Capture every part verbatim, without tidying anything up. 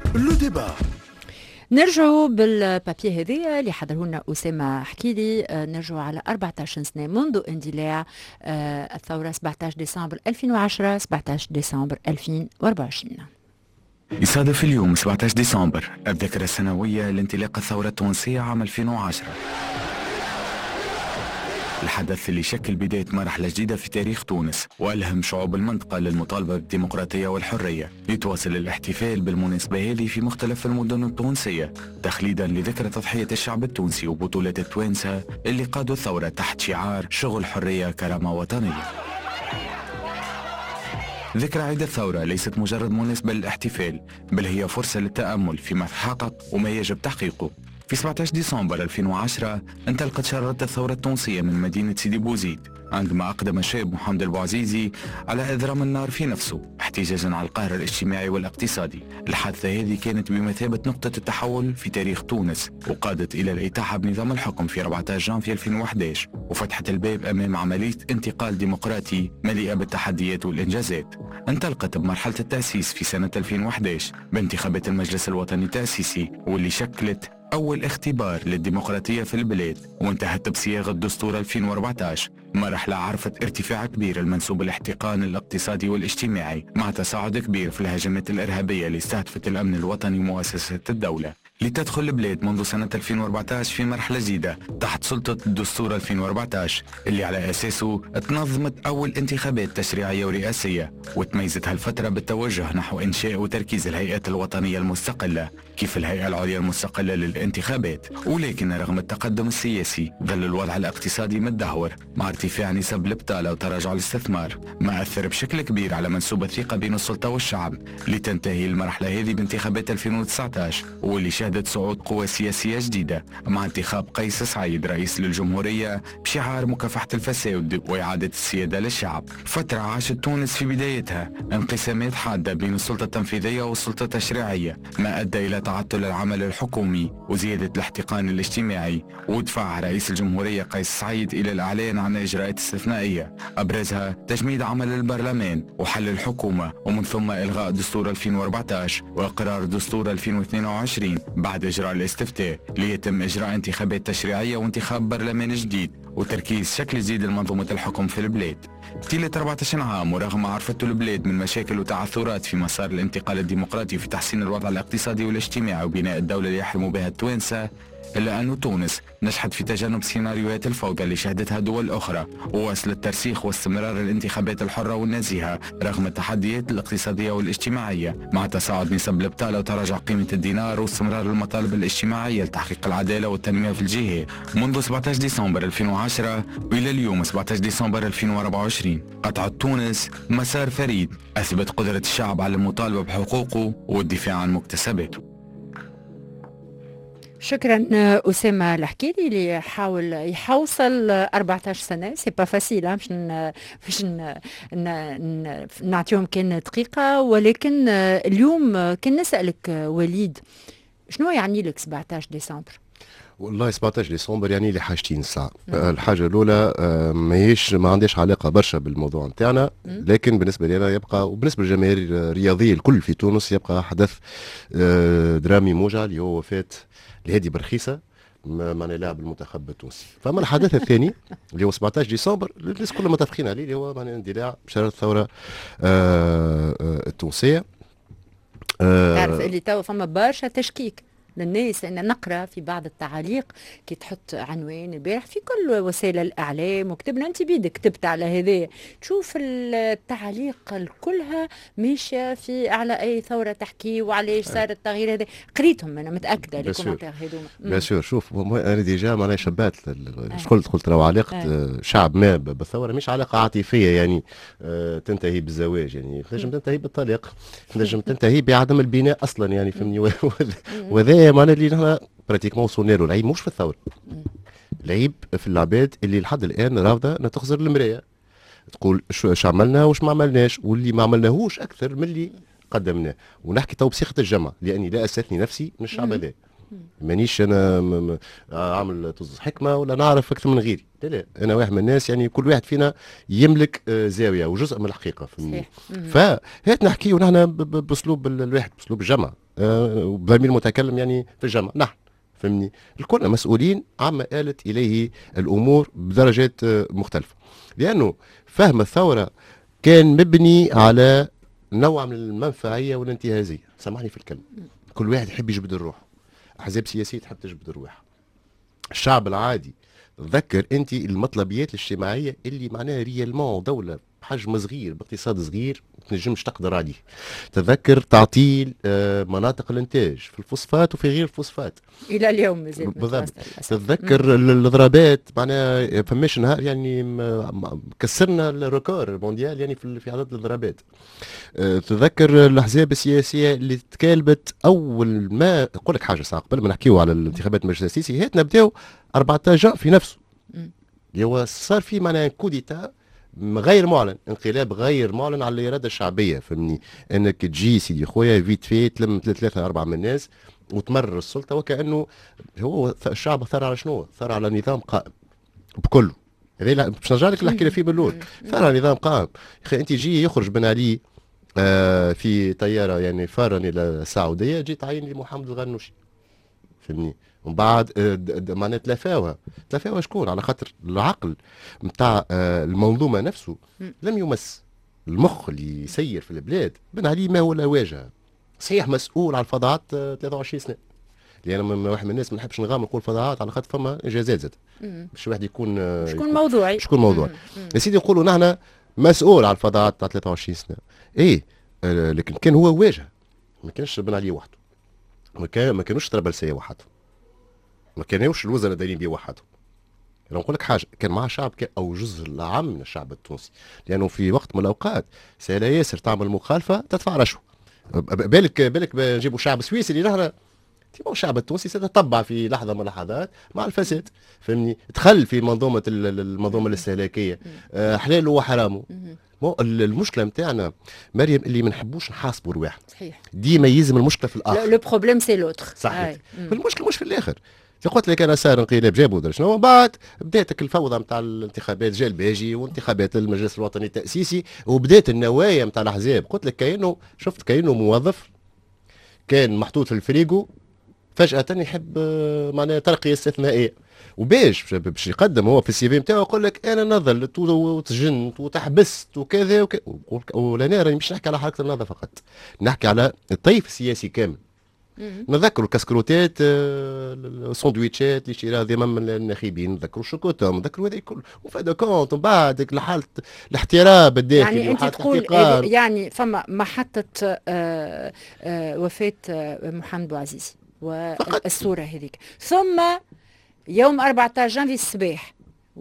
لو ديبا. نرجعوا بالبابي هذايا اللي حضره لنا أسامة حكيلي. نرجعوا على أربعة عشر سنة منذ اندلاع الثورة سبعة عشر ديسمبر ألفين وعشرة سبعة عشر ديسمبر ألفين وأربعة وعشرين. يصادف اليوم سبعة عشر ديسمبر الذكرى السنوية لانطلاق الثورة التونسية عام ألفين وعشرة، الحدث اللي شكل بداية مرحلة جديدة في تاريخ تونس وألهم شعوب المنطقة للمطالبة بالديمقراطية والحرية. يتواصل الاحتفال بالمناسبة هذه في مختلف المدن التونسية تخليدا لذكرى تضحية الشعب التونسي وبطولة التوانسة اللي قادوا الثورة تحت شعار شغل حرية كرامة وطنية. ذكرى عيد الثورة ليست مجرد مناسبة للاحتفال، بل هي فرصة للتأمل فيما تحقق وما يجب تحقيقه. في سبعة عشر ديسمبر ألفين وعشرة انطلقت شرارة الثورة التونسية من مدينة سيدي بوزيد، عندما أقدم الشاب محمد البوعزيزي على إضرام النار في نفسه احتجاجا على القهر الاجتماعي والاقتصادي. الحادثة هذه كانت بمثابة نقطة التحول في تاريخ تونس، وقادت إلى الإتاحة بنظام الحكم في أربعة عشر جانفي ألفين وأحد عشر، وفتحت الباب أمام عملية انتقال ديمقراطي مليئة بالتحديات والإنجازات. انطلقت بمرحلة التأسيس في سنة ألفين وأحد عشر بانتخابات المجلس الوطني التأسيسي، واللي شكلت أول اختبار للديمقراطية في البلاد، وانتهت بصياغة دستور ألفين وأربعة عشر، مرحلة عرفت ارتفاع كبير المنسوب الاحتقان الاقتصادي والاجتماعي مع تصاعد كبير في الهجمات الإرهابية اللي استهدفت الأمن الوطني ومؤسسات الدولة، لتدخل البلاد منذ سنة ألفين وأربعة عشر في مرحلة جديدة تحت سلطة الدستور ألفين وأربعة عشر اللي على أساسه تنظمت أول انتخابات تشريعية ورئاسية، وتميزت هالفترة بالتوجه نحو إنشاء وتركيز الهيئات الوطنية المستقلة كيف الهيئة العليا المستقلة للانتخابات. ولكن رغم التقدم السياسي ظل الوضع الاقتصادي متدهور مع ارتفاع نسب البطالة وتراجع الاستثمار، ما أثر بشكل كبير على منسوب الثقة بين السلطة والشعب، لتنتهي المرحلة هذه بانتخابات ألفين وتسعة عشر واللي شهدت صعود قوى سياسية جديدة مع انتخاب قيس سعيد رئيس للجمهورية بشعار مكافحة الفساد وإعادة السيادة للشعب. فترة عاشت تونس في بدايتها انقسامات حادة بين السلطة التنفيذية والسلطة التشريعية، ما أدى إلى تعطل العمل الحكومي وزيادة الاحتقان الاجتماعي، ودفع رئيس الجمهورية قيس سعيد إلى الإعلان عن إجراءات استثنائية أبرزها تجميد عمل البرلمان وحل الحكومة، ومن ثم إلغاء دستور ألفين وأربعة عشر وإقرار دستور ألفين واثنين وعشرين بعد إجراء الاستفتاء ليتم إجراء انتخابات تشريعية وانتخاب برلمان جديد وتركيز شكل جديد لمنظومة الحكم في البلاد. طيلة أربعة عشر عام ورغم عرفته البلاد من مشاكل وتعثرات في مسار الانتقال الديمقراطي في تحسين الوضع الاقتصادي والاجتماعي وبناء الدولة اللي يحلموا بها التوانسة، إلا أن تونس نجحت في تجنب سيناريوهات الفوضى اللي شهدتها دول أخرى، وواصل الترسيخ واستمرار الانتخابات الحرة والنزيهة رغم التحديات الاقتصادية والاجتماعية، مع تصاعد نسب البطالة وتراجع قيمة الدينار واستمرار المطالب الاجتماعية لتحقيق العدالة والتنمية في الجهة. منذ سبعة عشر ديسمبر ألفين وعشرة وإلى اليوم سبعة عشر ديسمبر ألفين وأربعة وعشرين قطعت تونس مسار فريد أثبت قدرة الشعب على المطالبة بحقوقه والدفاع عن مكتسباته. شكرا أسامة الحكيلي اللي يحاول يحوصل أربعة عشر سنة. سي با فاسيل مش ن... مش ن... ن... نعطيهم كان دقيقة، ولكن اليوم كان نسألك وليد شنو يعني لك سبعة عشر ديسمبر؟ والله سبعة عشر ديسمبر يعني لي حاجتين ساعة. الحاجة الأولى ماهيش ما عنديش علاقة برشا بالموضوع نتاعنا، لكن بالنسبة لي أنا يبقى وبالنسبة للجماهير الرياضية الكل في تونس يبقى حدث درامي موجع اللي هو وفاة الهادي برخيصة معنى لاعب المنتخب التونسي. فما الحدث الثاني اللي هو سبعة عشر ديسمبر الناس كلهم متفقين عليه اللي هو معنى اندلاع بشارة الثورة التونسية. تعرف اللي توا فما برشا تشكيك للناس، لأن نقرأ في بعض التعاليق كي تحط عنوان البارح في كل وسائل الإعلام وكتبنا أنت بيدك كتبت على هذا، تشوف التعاليق كلها ماشية في على أي ثورة تحكي وعليش صار التغيير هذا. قريتهم أنا متأكدة الكومنتير هذوما. بيان سور. شوف أنا ديجا معناها شبات قلت قلت لو علاقة شعب ما بالثورة مش علاقة عاطفية يعني تنتهي بالزواج، يعني تنجم تنتهي بالطلاق، تنجم تنتهي بعدم البناء أصلا يعني فهمني. وذا معنى اللي نحن براتيكمون وصلنا له. العيب مش في الثوره، العيب في العباد اللي لحد الان رافضه تخزر المرايه تقول شو عملنا وش ما عملناش، واللي ما عملناهوش اكثر من اللي قدمناه. ونحكي تو بصيغه الجمع لاني لا استثني نفسي من الشعب هذا، مانيش انا عامل طز حكمه ولا نعرف اكثر من غيري، لا لا انا واحد من الناس يعني كل واحد فينا يملك زاويه وجزء من الحقيقه. فهات نحكي ونحن باسلوب الواحد باسلوب الجمع. آه ضمير المتكلم يعني في الجمع نحن، فهمني، الكل مسؤولين عما آلت إليه الأمور بدرجات آه مختلفة، لأنه فهم الثورة كان مبني على نوع من المنفعية والانتهازية، سامحني في الكلمة. كل واحد يحب يجبد الروح، أحزاب سياسية تحب تجبد الروح، الشعب العادي تذكر انت المطلبيات الاجتماعيه اللي معناها ريالمون دوله بحجم صغير باقتصاد صغير ما تنجمش تقدر عليه. تذكر تعطيل آه مناطق الانتاج في الفوسفات وفي غير الفوسفات الى اليوم مازال بالضبط. تتذكر الاضرابات معناها فماش نهار يعني كسرنا الريكور المونديال يعني في في عدد الاضرابات. أه تذكر الاحزاب السياسيه اللي تكالبت اول ما نقول لك حاجه ساعه قبل ما نحكيو على الانتخابات المجلس السياسي هات نبداو أربعة عشر في نفسه اللي هو صار في معناها كوديتا غير معلن، انقلاب غير معلن على الاراده الشعبيه، فهمني، انك تجي سيدي خويا فيت في تلم ثلاثه اربعه من الناس وتمرر السلطه وكانه هو الشعب ثار على شنو؟ ثار على نظام قائم بكله. هذا باش نرجع لك اللي حكينا فيه بالاول، ثار على نظام قائم. يا اخي انت جي يخرج بن علي آه في طياره يعني فارا الى السعوديه، جيت تعين لي محمد الغنوشي، فهمني، ومن بعد معناتها تلافاوها تلافاوها شكون؟ على خاطر العقل نتاع آه المنظومه نفسه لم يمس. المخ اللي يسير في البلاد بن علي ما هو الا واجهه، صحيح مسؤول على الفضاءات آه ثلاثة وعشرين سنه، لان يعني انا واحد من الناس ما نحبش نغامر نقول فضاءات على خاطر فما انجازات زاد باش واحد يكون آه شكون موضوعي شكون موضوعي يا سيدي. نقولوا نحن مسؤول على الفضاءات تاع ثلاثة وعشرين سنه ايه آه لكن كان هو واجهه، ما كانش بن علي وحده، ما كان ما كانوش طرابلسيه وحدهم، ما كانوش الوزراء دايرين بيه وحدهم. انا نقول لك حاجه، كان معاه شعب او جزء العام من الشعب التونسي، لانه في وقت من الاوقات سهله ياسر تعمل مخالفه تدفع رشوه. بالك بالك نجيبوا شعب سويسري اللي نحن الشعب التونسي سيتطبع في لحظه من اللحظات مع الفساد، فهمني، دخل في منظومه المنظومه الاستهلاكيه آه حلاله وحرامه. المشكله نتاعنا مريم اللي ما نحبوش نحاسبوا رواحنا، صحيح، ديما يلزم المشكله في الاخر. لو بروبليم سي لوتر، صحيح، المشكله مش في الاخر. قلت لك انا صار انقلاب جابوا درا شنو، بعد بداتك الفوضى نتاع الانتخابات جا الباجي وانتخابات المجلس الوطني التاسيسي وبدات النوايا نتاع الاحزاب. قلت لك كانه شفت كانه موظف كان محطوط في الفريقو فجاه يحب معناها ترقيه استثنائيه، وباش باش يقدم هو في السي في نتاعو يقول لك انا نظلت وتجنت وتحبست وكذا وكذا. ولا راني مش نحكي على حركه النهضه فقط، نحكي على الطيف السياسي كامل. نذكروا الكاسكروتات السندويتشات اللي شراها ذمم من الناخبين، نذكروا الشوكوتا، نذكروا هذا الكل، وفاد كونت من بعد لحاله الاحتراب الداخلي. يعني انت تقول يعني فما محطه آه آه وفاه آه محمد بوعزيزي والصوره هذيك، ثم يوم أربعة عشر جانفي الصباح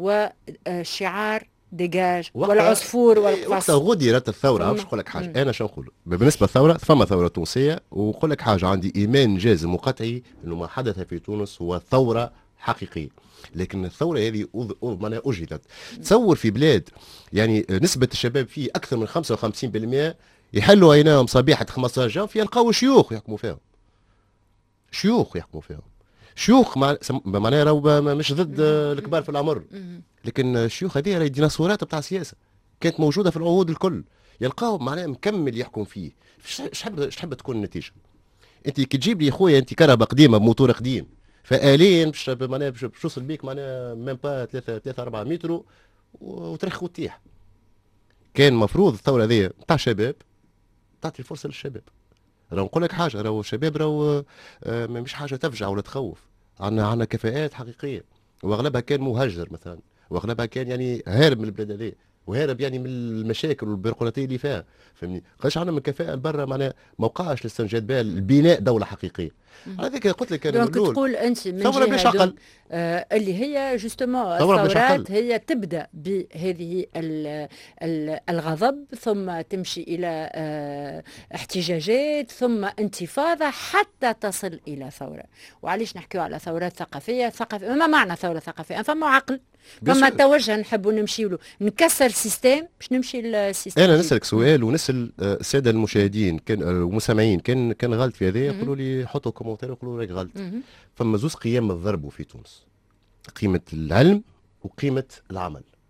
وشعار ديجاج والعصفور والقفص. وقتها غدرت الثوره. باش نقول لك حاجه، انا شنو نقول بالنسبه للثوره، فما ثوره تونسيه، ونقول لك حاجه عندي ايمان جازم وقطعي انه ما حدث في تونس هو ثوره حقيقيه، لكن الثوره هذه معناها اجهدت. تصور في بلاد يعني نسبه الشباب فيه اكثر من خمسة وخمسين بالمئة يحلوا عيناهم صبيحه خمسة عشر جانفي يلقاو شيوخ يحكموا فيهم، شيوخ يحكموا فيهم، شيوخ معناها راهو مش ضد الكبار في العمر، لكن الشيوخ هذه راهي ديناصورات بتاع السياسه كانت موجوده في العهود الكل، يلقاو معناها مكمل يحكم فيه. ايش تحب ايش تحب تكون النتيجه؟ انت كي تجيب لي خويا انت كهرباء قديمه بموتور قديم فآليا باش معناها باش توصل بيك معناها ميم با ثلاثة ثلاثة أربعة متر وترخ وتطيح. كان المفروض الثوره هذه نتاع شباب تعطي الفرصه للشباب. راهو نقول لك حاجه، راهو الشباب راهو آه مش حاجه تفجع ولا تخوف، عندنا عندنا كفاءات حقيقيه، واغلبها كان مهجر مثلا، واغلبها كان يعني هارب من البلاد هذه، وهارب يعني من المشاكل والبيروقراطيه اللي فيها، فهمني. قاش عندنا من كفاءه لبرا معناها ما وقعش الاستنجاد بها لبناء دوله حقيقيه. على ذلك قلت لك انا دونك تقول انت من ثوره بلاش عقل آه اللي هي جوستومون الثورات هي تبدا بهذه الغضب ثم تمشي الى آه احتجاجات ثم انتفاضه حتى تصل الى ثوره. وعليش نحكيو على ثورات ثقافيه؟ ثقافيه ما معنى ثوره ثقافيه؟ فما عقل، فما توجه نحبوا نمشيو له، نكسر السيستم باش نمشي للسيستم. انا نسالك سؤال ونسال الساده المشاهدين كان المستمعين كان كان غلط في هذا يقولوا لي حطوا كومنتير يقولوا راك غلط. فما زوز قيم تضربوا في تونس، قيمه العلم وقيمه العمل.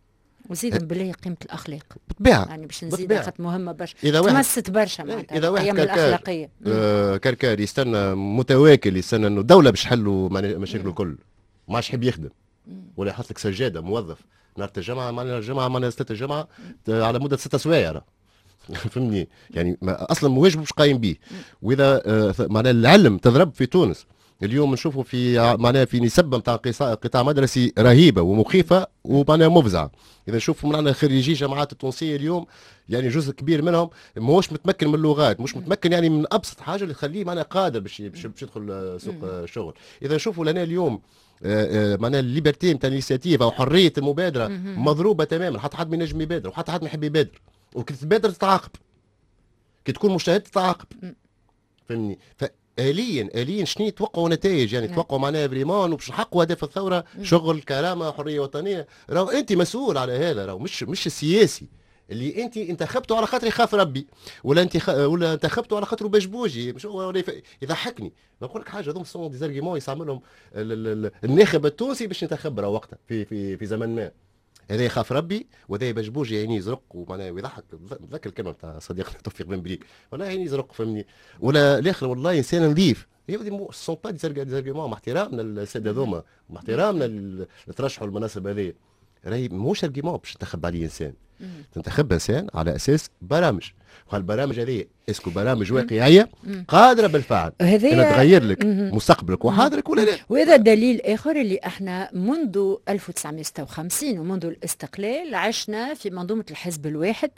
وزيد بالله قيمه الاخلاق بالطبيعه يعني باش نزيد خاطر مهمه برشا تمست برشا معناتها اذا واحد القيم الاخلاقيه آه كركار يستنى متواكل يستنى انه الدوله باش تحلوا مشاكله الكل ما عادش يحب يخدم ولا يحط لك سجاده موظف نهار الجمعه معناها الجمعه معناها ستة الجمعه على مده ستة سوايع فهمني يعني اصلا واجب مش قايم به. واذا آه معناها العلم تضرب في تونس اليوم نشوفوا في معناها في نسبه نتاع قطاع مدرسي رهيبه ومخيفه ومعناها مفزعه. اذا نشوفوا معنا خريجي جامعات التونسيه اليوم يعني جزء كبير منهم ماهوش متمكن من اللغات، مش متمكن يعني من ابسط حاجه اللي تخليه معناها قادر باش باش يدخل سوق الشغل. اذا نشوفوا لنا اليوم معناها الليبرتي نتاع الانيشيتيف او حريه المبادره مضروبه تماما، حتى حد ما ينجم يبادر وحتى حد ما يحب يبادر، وكي تبادر تتعاقب، كي تكون مجتهد تتعاقب فهمني. آليا آليا شنو يتوقعوا نتائج يعني توقعوا معناها فريمون وباش نحققوا هدف الثوره شغل كرامه حريه وطنيه. راهو انت مسؤول على هذا، راهو مش مش السياسي اللي انت انتخبته على خاطر يخاف ربي ولا انت خ... ولا انتخبته على خاطر بجبوجي مش هو يضحكني. نقول لك حاجه هذوم سون دي زارغيمون يستعملهم الناخب التونسي باش ينتخب راه وقتها في في في زمن ما. هذا يخاف ربي وهذا يبجبوج يعني يزرق ومعناها ويضحك. نتذكر الكلمه تاع صديقنا توفيق بن بليك والله يعني يزرق فهمني. ولا الاخر والله انسان نظيف. سون با دي زارغيمون مع احترامنا للساده هذوما مع احترامنا اللي ترشحوا المناصب هذه راهي ماهوش ارغيمون باش تنتخب عليه انسان. تنتخب انسان على اساس برامج، وهالبرامج هذه اسكو برامج واقعيه قادره بالفعل انها تغير لك مستقبلك وحاضرك ولا لا. وهذا دليل اخر اللي احنا منذ ألف وتسعمائة وستة وخمسين ومنذ الاستقلال عشنا في منظومه الحزب الواحد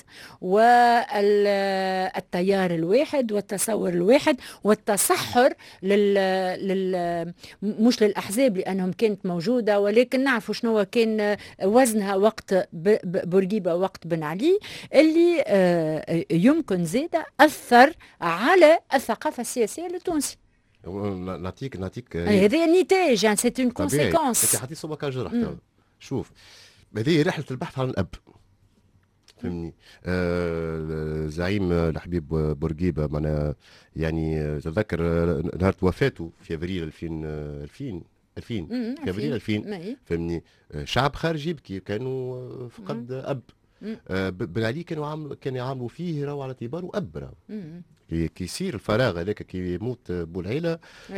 والتيار الواحد والتصور الواحد والتصحر لل, لل... مش للاحزاب لانهم كانت موجوده، ولكن نعرفوا شنو كان وزنها وقت ب... بورقيبه وقت بن علي اللي آه يمكن زيادة أثر على الثقافة السياسية التونسية. نعطيك نعطيك هذه النتائج يعني سيت اون كونسيكونس. انت حطيت صوبك على الجرح. شوف هذه رحلة البحث عن الأب فهمني. آه زعيم الحبيب بورقيبة معنا يعني تذكر نهار وفاته في افريل ألفين ألفين ألفين في افريل ألفين فهمني. شعب خارجي يبكي كانوا فقد أب. آه بن علي كانوا عامل كانوا يعاملوا فيه راهو على اعتباره اب راهو كي يصير الفراغ هذاك كي يموت بوالعيله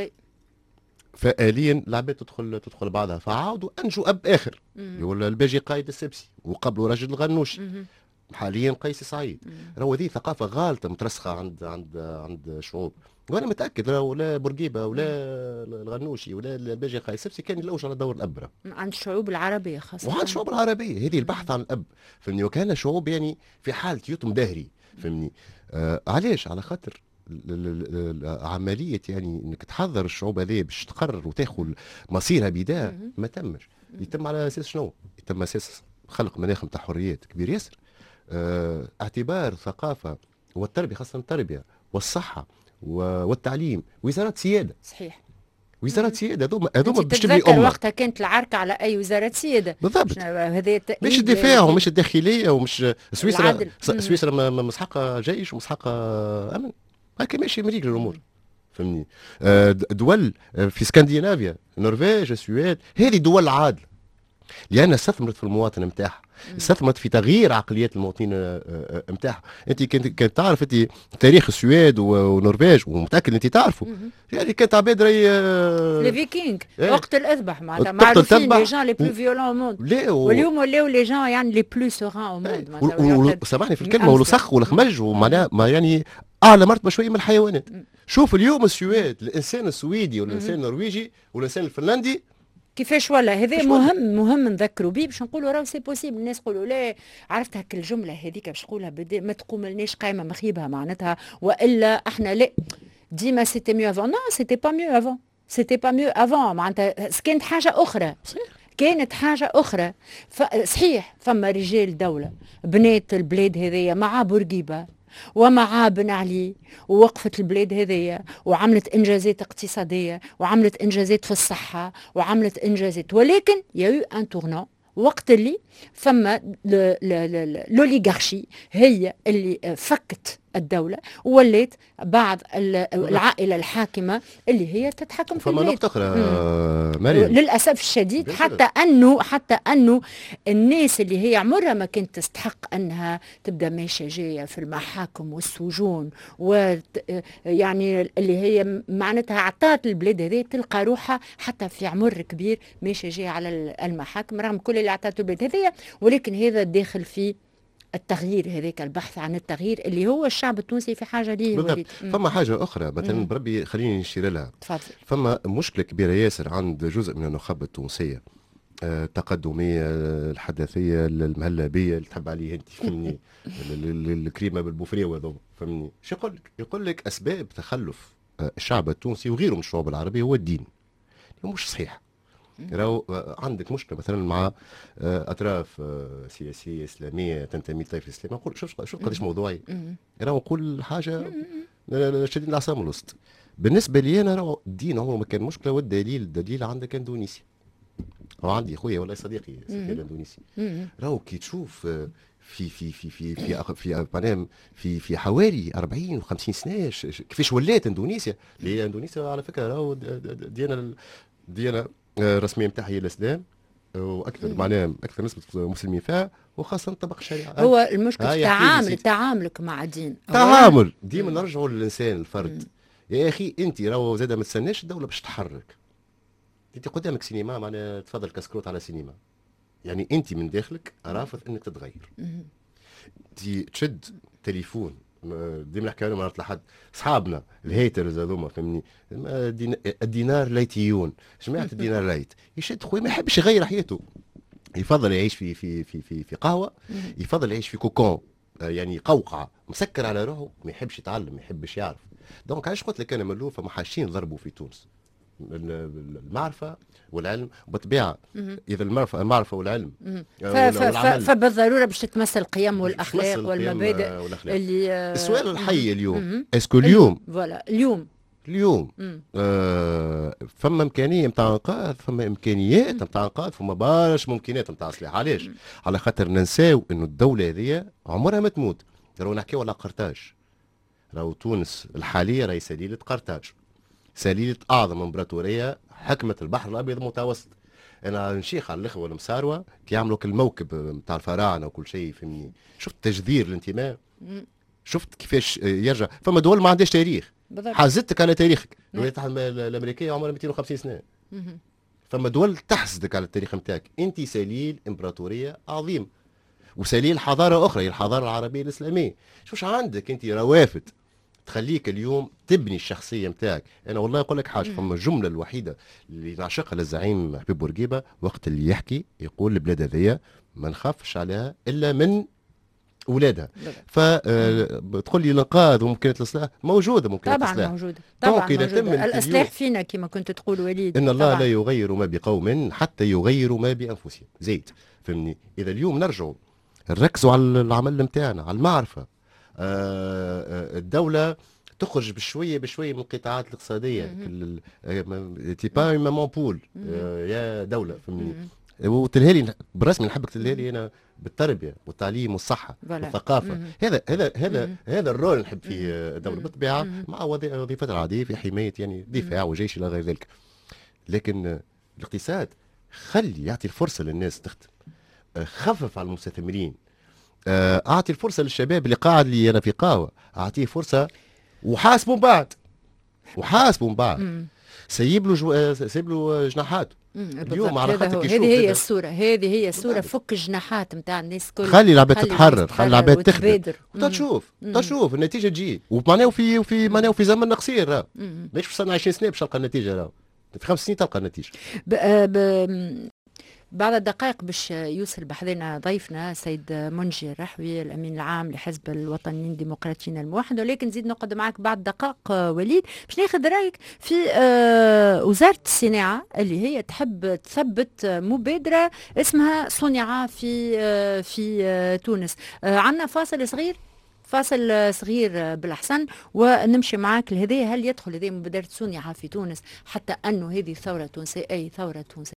فآليا العباد تدخل تدخل بعضها فعاودوا انجوا اب اخر يقول الباجي قايد السبسي وقبله رجل الغنوشي حاليا قيس سعيد. راهو هذه ثقافه غالطه مترسخه عند عند عند شعوب. وانا متاكد راهو لا بورقيبه ولا الغنوشي ولا الباجي قايد السبسي كان يلوش على دور الاب عند الشعوب العربيه خاصه وعند الشعوب العربيه. هذه البحث عن الاب فهمني. وكان شعوب يعني في حاله يتم دهري فهمني. آه علاش؟ على خاطر عمليه يعني انك تحضر الشعوب هذه باش تقرر وتاخذ مصيرها بيدها ما تمش. يتم على اساس شنو؟ يتم اساس خلق مناخ نتاع حريات كبير ياسر. آه اعتبار الثقافه والتربيه خاصه التربيه والصحه والتعليم وزارات سياده. صحيح. وزارات سياده هذوما هذوما باش تبني امه. وقتها كانت العركه على اي وزاره سياده بالضبط. مش الدفاع ومش الداخليه ومش سويسرا. سويسرا مسحقه جيش ومسحقه امن هكا ماشي مريق الامور فهمني. آه دول في اسكندنافيا النرويج السويد هذه دول عادله لان استثمرت في المواطن نتاعها، استثمرت في تغيير عقليات المواطنين نتاعها. انت كنت تعرف انت تاريخ السويد والنرويج ومتاكد انت تعرفوا يعني كانت عباد راهي لي فيكينغ وقت الاذبح معناتها معروفين لي جان لي بلو فيولون او موند. واليوم ولاو لي جان يعني لي بلو سوران او موند. سامحني في الكلمه ولصخ والخمج ومعناها ما يعني اعلى مرتبه شويه من الحيوانات. شوف اليوم السويد الانسان السويدي والانسان النرويجي والانسان الفنلندي كيفاش ولا هذا مهم مهم نذكروا به باش نقولوا راهو سي بوسيبل. الناس يقولوا لا عرفت هك الجمله هذيك باش نقولها بدي ما تقوم لناش قايمه مخيبها معناتها والا احنا لا ديما سيتي ميو افون. نو سيتي با ميو افون سيتي با ميو افون معناتها كانت حاجه اخرى كانت حاجه اخرى. صحيح فما رجال دوله بنات البلاد هذيا مع بورقيبه ومع بن علي ووقفت البلاد هذيا وعملت انجازات اقتصاديه وعملت انجازات في الصحه وعملت انجازات، ولكن يا ان تورنون وقت اللي فما لوليغارشي هي اللي فكت الدولة، وولات بعض العائلة الحاكمة اللي هي تتحكم في البلاد. فما نقطة أخرى مريم للأسف الشديد، حتى أنه حتى أنه الناس اللي هي عمرها ما كانت تستحق أنها تبدأ ماشية جاية في المحاكم والسجون، ويعني اللي هي معناتها عطات البلاد هذه، تلقى روحها حتى في عمر كبير ماشية جاية على المحاكم رغم كل اللي عطاته البلاد هذه. ولكن هذا داخل في التغيير، هذاك البحث عن التغيير اللي هو الشعب التونسي في حاجه ليه. بالضبط. فما حاجه اخرى مثلا بربي خليني نشير لها. تفضل. فما مشكله كبيره ياسر عند جزء من النخب التونسيه، آه، التقدميه، الحداثيه، المهلبيه اللي تحب عليه انت، فهمني، الكريمه بالبوفريه هذوما، فهمني. شو يقول لك؟ يقول لك اسباب تخلف آه الشعب التونسي وغيره من الشعوب العربيه هو الدين. مش صحيح. راهو عندك مشكله مثلا مع اطراف سياسيه اسلاميه تنتمي للطائفه الاسلاميه. نقول شوف شوف قداش موضوعي. راهو نقول حاجه شادين العصام الوسط. بالنسبه لي انا راهو الدين عمره ما كان مشكله، والدليل الدليل عندك اندونيسيا. راهو عندي خويا والله صديقي سفير اندونيسي. راهو كي تشوف في في في في في في في في, في حوالي أربعين وخمسين سنه كيفاش ولات اندونيسيا. اللي اندونيسيا على فكره راهو ديانه ديانه رسميا نتاعها هي الاسلام، واكثر معناها اكثر نسبه مسلمين فيها، وخاصه طبق الشريعه. هو المشكل تعامل تعاملك مع الدين، تعامل ديما نرجعوا للانسان الفرد. مم. يا اخي انت راهو زاد ما تستناش الدوله باش تحرك. انت قدامك سينما معناها تفضل كسكروت على سينما، يعني انت من داخلك رافض انك تتغير. انت تشد تليفون، ديما نحكي عليهم مرات لحد اصحابنا الهيترز هذوما، فهمني، الدينار ليتيون، جماعه الدينار ليت، يشد خويا ما يحبش يغير حياته، يفضل يعيش في في في في, في قهوه، يفضل يعيش في كوكون، يعني قوقعه مسكر على روحه، ما يحبش يتعلم، ما يحبش يعرف. دونك علاش قلت لك انا ملوف فما حاشين ضربوا في تونس المعرفه والعلم، وبالطبيعه اذا المعرفه المعرفه والعلم فبالضروره باش تتمثل القيم والاخلاق والمبادئ اللي السؤال الحي اليوم، اسكو اليوم فوالا اليوم اليوم آه فما امكانيه نتاع انقاذ، فما امكانيات نتاع انقاذ، فما برشا ممكنات نتاع اصلاح. علاش؟ على خاطر ننساو انه الدوله هذه عمرها ما تموت. راهو نحكيو على قرطاج، راهو تونس الحاليه راهي سليله قرطاج، سليله اعظم امبراطوريه حكمت البحر الابيض المتوسط. انا نشيخ على الاخوه المساروه كي يعملوا الموكب نتاع الفراعنه وكل شيء، فهمني، شفت تجذير الانتماء، شفت كيفاش يرجع. فما دول ما عندهاش تاريخ، حازتك على تاريخك. الولايات الامريكيه عمرها مئتين وخمسين سنه. فما دول تحسدك على التاريخ نتاعك. انت سليل امبراطوريه عظيم، وسليل حضاره اخرى هي الحضاره العربيه الاسلاميه. شوش عندك انت روافد تخليك اليوم تبني الشخصيه نتاعك. انا والله اقول لك حاجه، فما الجمله الوحيده اللي نعشقها للزعيم حبيب بورقيبه وقت اللي يحكي يقول البلاد هذيا ما نخافش عليها الا من اولادها. فتقول لي الانقاذ وممكنات الاصلاح موجوده، ممكنات طبعا الاصلاح موجوده، طبعا موجودة. الاصلاح فينا كما كنت تقول وليد. ان الله طبعا لا يغير ما بقوم حتى يغيروا ما بانفسهم. زيد فهمني. اذا اليوم نرجعوا نركزوا على العمل نتاعنا، على المعرفه، آه الدوله تخرج بشويه بشويه من القطاعات الاقتصاديه. تي با مامون بول يا دوله، فهمني. وتلهالي بالرسمي نحبك تلهالي انا بالتربيه والتعليم والصحه والثقافه. هذا هذا هذا هذا الرول نحب فيه الدوله بالطبيعه، مع وظيفتها العاديه في حمايه يعني دفاع وجيش الى غير ذلك. لكن الاقتصاد خلي يعطي الفرصه للناس تخدم، خفف على المستثمرين، اعطي الفرصه للشباب اللي قاعد لي انا في قهوه، اعطيه فرصه وحاسبوا من بعد، وحاسبوا من بعد، سيب له جو... سيب له جناحاته. اليوم على خاطر هذه هي الصوره، هذه هي الصوره. فك الجناحات نتاع الناس كل، خلي العباد تتحرر، خلي العباد تخدم، تشوف تشوف النتيجه تجي. ومعناه في في معناه في زمن قصير، راه مش وصلنا عشرين سنه باش تلقى النتيجه، راه في خمس سنين تلقى النتيجه. ب... ب... بعد الدقائق باش يوصل بحضرنا ضيفنا سيد منجي الرحوي الامين العام لحزب الوطنيين الديمقراطيين الموحد، ولكن نزيد نقعد معك بعد دقائق وليد باش ناخذ رايك في وزاره الصناعه اللي هي تحب تثبت مبادره اسمها صنع في في تونس. عندنا فاصل صغير، فاصل صغير بالاحسن، ونمشي معاك لهذه. هل يدخل هذه مبادره صنع في تونس حتى انه هذه ثوره تونسيه، اي ثوره تونسيه